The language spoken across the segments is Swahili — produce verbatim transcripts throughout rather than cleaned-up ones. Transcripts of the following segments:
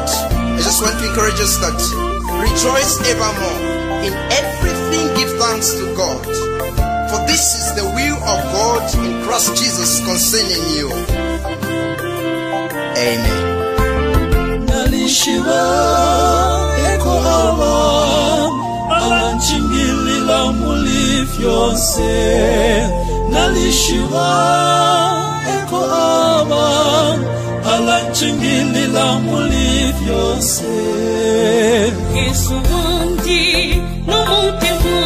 But I just want to encourage us that rejoice evermore. In everything give thanks to God. For this is the will of God in Christ Jesus concerning you. Amen. Nalishiwa eko awa alanchingilila mulifyonse. Nalishiwa eko awa alanchingilila mulifyonse. Kesundi no mutema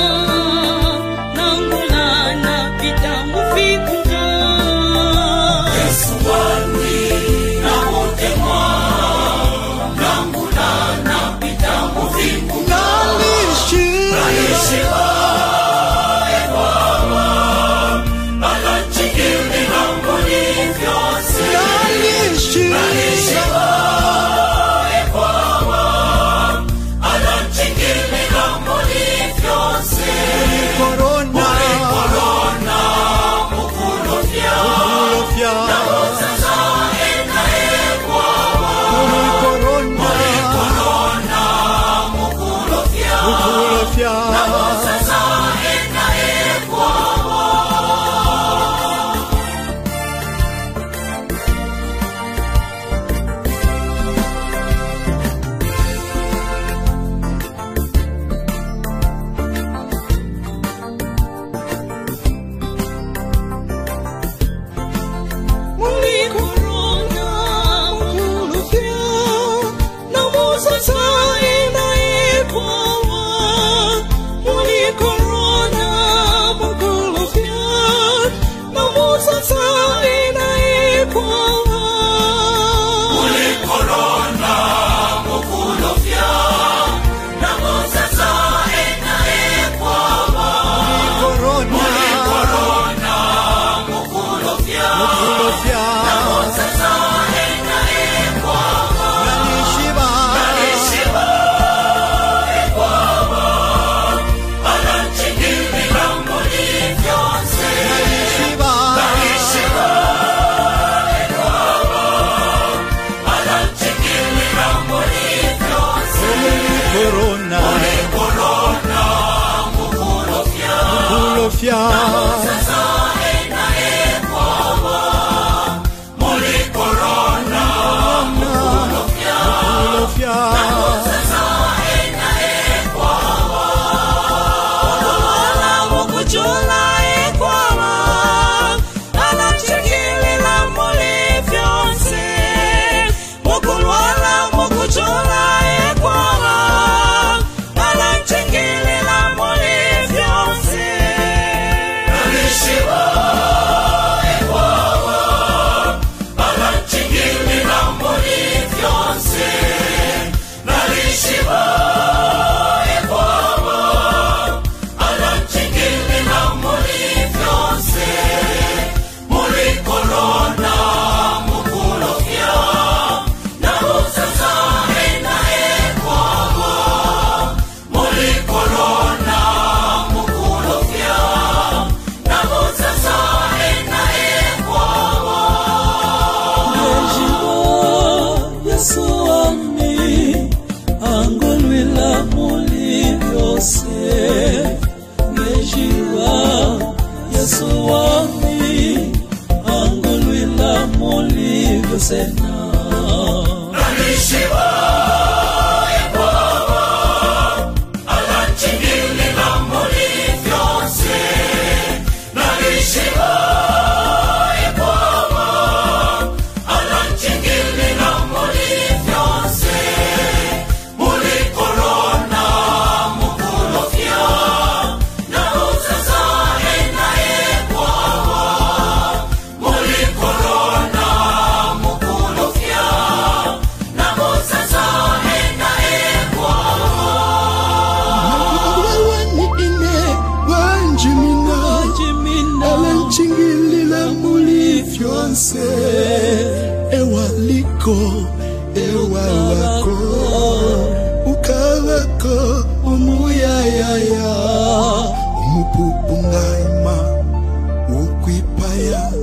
nangulana pita mufikunda. Kesundi no mutema nangulana pita mufikunda. Nalishiwa eko awa alanchingilila mulifyonse. Nalishiwa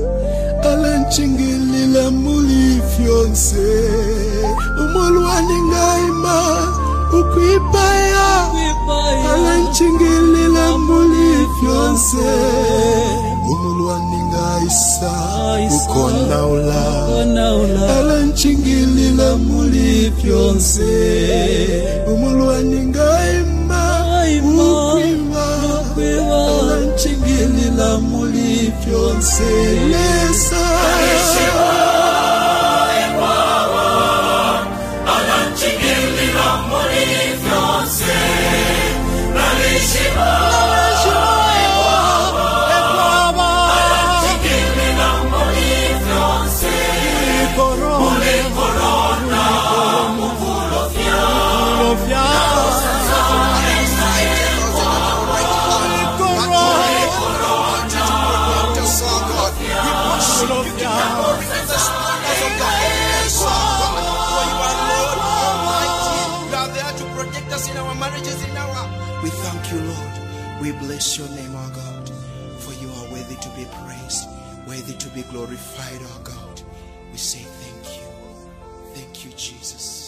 Chingilila mulifyonse umolwani kwibaya alanchingilila mulifyonse umulwaninga isa ukona ula alanchingilila mulifyonse umulwaninga ima ukwiwa alanchingilila mulifyonse lesa We thank you, Lord. We bless your name, our God, for you are worthy to be praised, worthy to be glorified, our God. We say thank you. Thank you, Jesus.